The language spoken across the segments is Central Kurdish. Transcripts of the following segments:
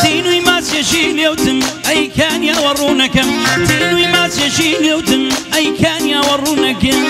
تینوی ماسیەشی لێوتم ئەی کانیاوە ڕوونەکەم تینوی ماسیەشی لێوتم ئەی کانیاوە ڕوونەکەم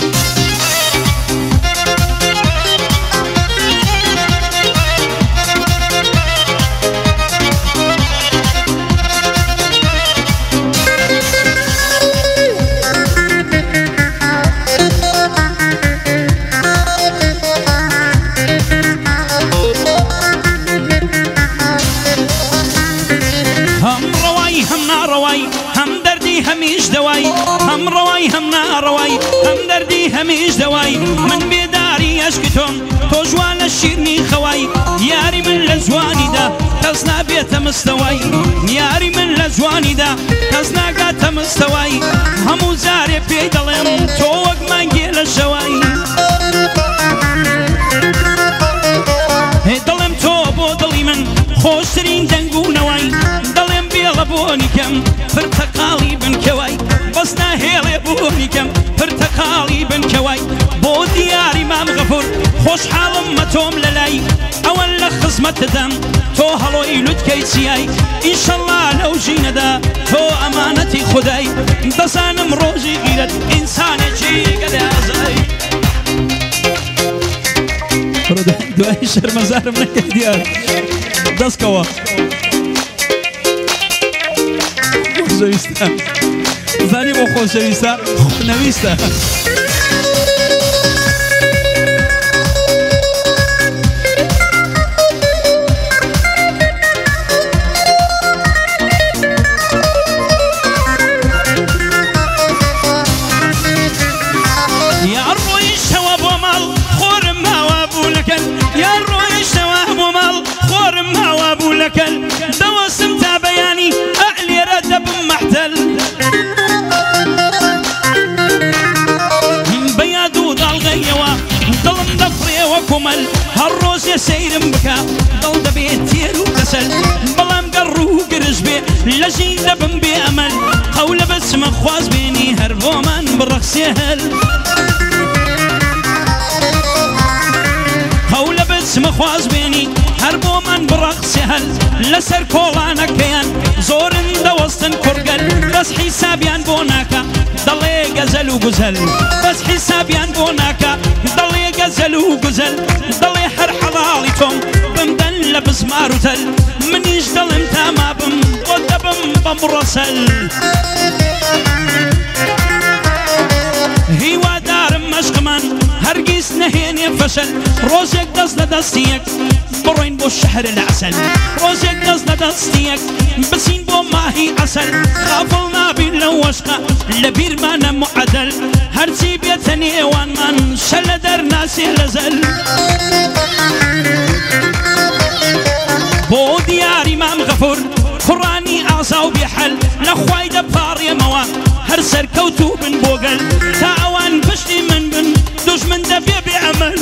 هەمیش دەوای هەم ڕەوای هەم ناڕەوای هەم دەردی هەمیش دەوای من بێداری ئەشک تۆم تۆ جوانە شیرنی خەوای یاری من لە جوانیدا کەس نابێتە مستەوای یاری من لە جوانیدا کەس ناگاتە مستەوای هەموو جارێ پێی دەڵێم تۆ وەک مانگێ لە شەوای دەڵێم تۆ بۆ دڵی من خۆشترین دەنگ و نەوای دەڵێم بێڵە بۆنی کەم پرتەقاڵی بنکەوای بەس ناهێڵێ بۆنی کەم پرتەقاڵی بنکەوای بۆ دیاری مام غەفور خۆشحاڵم مەتۆم لەلای ئەوە لە خزمەت دەدەم تۆ هەڵۆی لوتکەی چیای ئینشەڵڵا لەو ژینەدا تۆ ئەمانەتی خودای دەزانم ڕۆژی غیرەت ئینسانێکی گەدازای دوای شەرمەزارم نەکەی دیار دەستکەوە خۆشەویستە زانی بۆ خۆشەویستە خۆنەویستە یار ڕۆیشتەوە بۆ ماڵ خۆرم ماوە بوو لەکەن یار ڕۆیشتەوە بۆ ماڵ خۆرم ماوە بوو لەکەن دەوەستم تا بەیانی ئەلێرە دەبم مەحتەل بەیاد و داڵغەیەوە دڵم دەفڕێوە کۆمەل هەر ڕۆژێ سەیرم بکە دڵ دەبێت تێر و کەسەل بەڵام گەڕ و گرژ بێ لە ژین دەبم بێ ئەمەل قەولە بەچمە خواز بێنی هەر بۆمان بڕەخسێ هەل قەولە بەچمە خواز بێنی هەر بۆمان بڕەخسێ هەل لەسەر کۆڵانەکەیان زۆرن دەوەستن کوڕگەل بەس حیسابیان بۆ ناکە دەڵێ گەزەل و گوزەل بەس حیسابیان بۆ ناکە دەڵێ گەزەل و گوزەل دەڵێ هەر حەڵاڵی تۆم بمدەن لە بزمار و تەل منیش دڵم تاما بم بۆ دەبم بەم ڕەسەل هیوادارم مەشقمان هەرگیز نەهێنێ فەشەل ڕۆژێک دەست لە دەستیەک بڕۆین بۆ شەهر العسل ڕۆژێک دەست لە دەستیەک بچین بۆ ماهی عەسەل غافڵ نابین لەو وەشقە لە بیرمانە معەدەل هەرچی بێتە نێوانمان شە لە دەرناسێ لەزەل بۆ دیاری مام غەفور کوڕانی ئازا و بێحەل لە خوای دەپاڕێمەوە هەر سەرکەوتوو بن بۆگەل تا ئەوان پشتی من بن دوژمن دەبێ بێعەمەل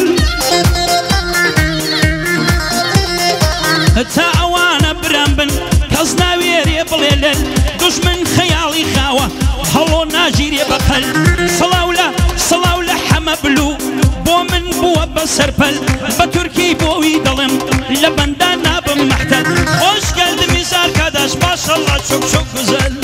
تا ئەوانە برام بن کەس ناوێرێ بڵێ لەل دوژمن خەیاڵی خاوە هەڵۆ ناژیرێ بەقەل سڵاو لە حەمە بلو بۆ من بووە بە سەرپەل بە تورکی بۆوی دڵم لە بەندا نابم مەحتەل خۆش گەلدمی زار کاداش ماشەڵڵا چۆک چۆک گوزەل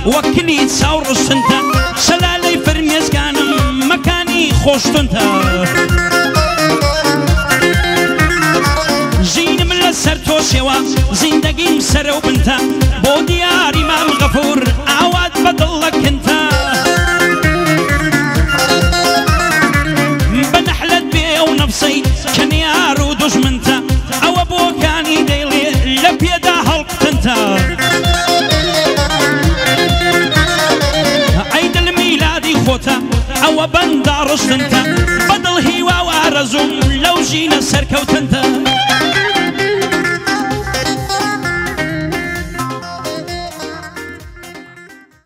وەکنی چاو ڕستنتە سەلالەی فرمێزگانم مەکانی خۆشتنتە ژینم لەسەر تۆشێوە زیندەگیم سەرە و بنتە بۆ دیاری مام غەفور ئاوات بەدڵەکەنتە بەنەحلەت بێ و نەفسەیت کەنیار و دوژمنتە ئەوە بۆکانی دەیڵێ لە پێدا هەڵقتنتە ئەی دڵ میلادی خۆتە ئەوە بەندا ڕستنتە بەدڵ هیوا و ئارەزوم لەو ژینە سەرکەوتنتە